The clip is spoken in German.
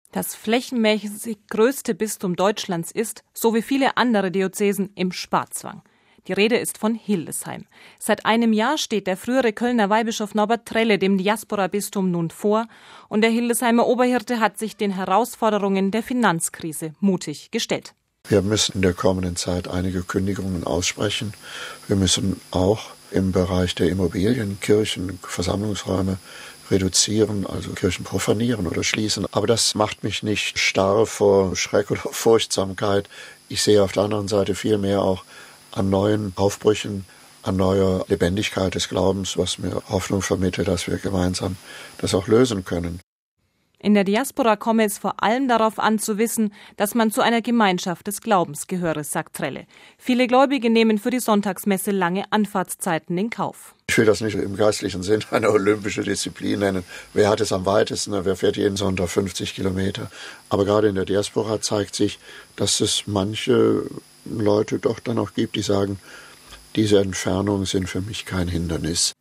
Das flächenmäßig größte Bistum Deutschlands ist, so wie viele andere Diözesen, im Sparzwang. Die Rede ist von Hildesheim. Seit einem Jahr steht der frühere Kölner Weihbischof Norbert Trelle dem Diaspora-Bistum nun vor und der Hildesheimer Oberhirte hat sich den Herausforderungen der Finanzkrise mutig gestellt. Wir müssen in der kommenden Zeit einige Kündigungen aussprechen. Wir müssen auch im Bereich der Immobilien, Kirchen, Versammlungsräume reduzieren, also Kirchen profanieren oder schließen. Aber das macht mich nicht starr vor Schreck oder Furchtsamkeit. Ich sehe auf der anderen Seite viel mehr auch an neuen Aufbrüchen, an neuer Lebendigkeit des Glaubens, was mir Hoffnung vermittelt, dass wir gemeinsam das auch lösen können. In der Diaspora komme es vor allem darauf an, zu wissen, dass man zu einer Gemeinschaft des Glaubens gehöre, sagt Trelle. Viele Gläubige nehmen für die Sonntagsmesse lange Anfahrtszeiten in Kauf. Ich will das nicht im geistlichen Sinn eine olympische Disziplin nennen. Wer hat es am weitesten? Wer fährt jeden Sonntag 50 Kilometer? Aber gerade in der Diaspora zeigt sich, dass es manche Leute doch dann auch gibt, die sagen, diese Entfernungen sind für mich kein Hindernis.